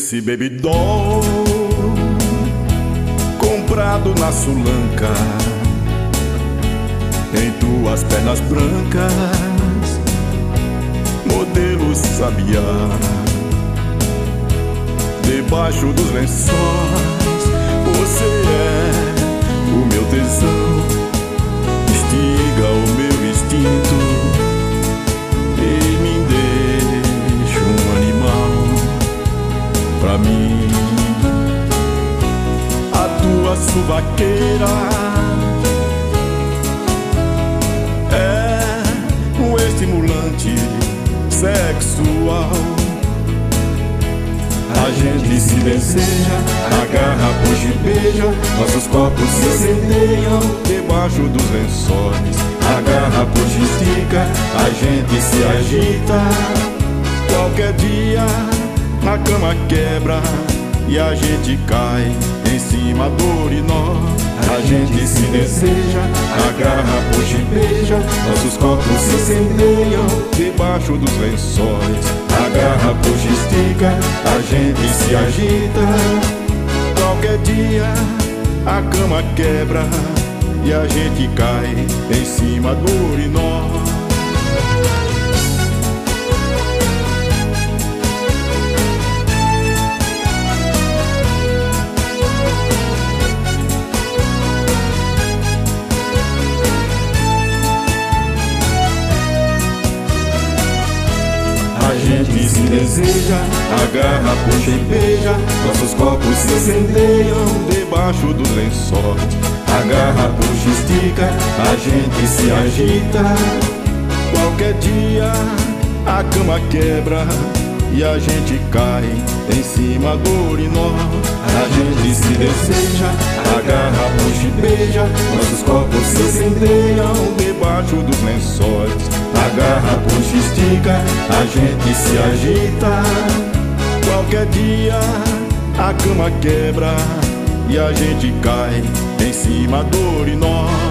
esse babydoll comprado na Sulanca, em tuas pernas brancas, modelo sabiá. Debaixo dos lençóis, você é o meu tesão, instiga o meu instinto e me deixa um animal pra mim. A tua suvaqueira é um estimulante sexual. A gente se deseja, agarra, puxa e beija, nossos corpos se incendeiam debaixo dos lençóis. Agarra, puxa e estica, a gente se agita. Qualquer dia a cama quebra e a gente cai em cima do urinó. A gente se deseja, agarra, puxa e beija, nossos corpos se incendeiam debaixo dos lençóis. Agarra, puxa e estica, a gente se agita. Qualquer dia a cama quebra e a gente cai em cima do urinó. A gente se deseja, agarra, puxa e beija, nossos corpos se incendeiam debaixo dos lençóis. Agarra, puxa e estica, a gente se agita. Qualquer dia a cama quebra e a gente cai em cima do urinó. A gente se deseja, agarra, puxa e beija, nossos corpos se incendeiam debaixo dos lençóis. Agarra, puxa e estica, a gente se agita. Qualquer dia a cama quebra e a gente cai em cima do urinó.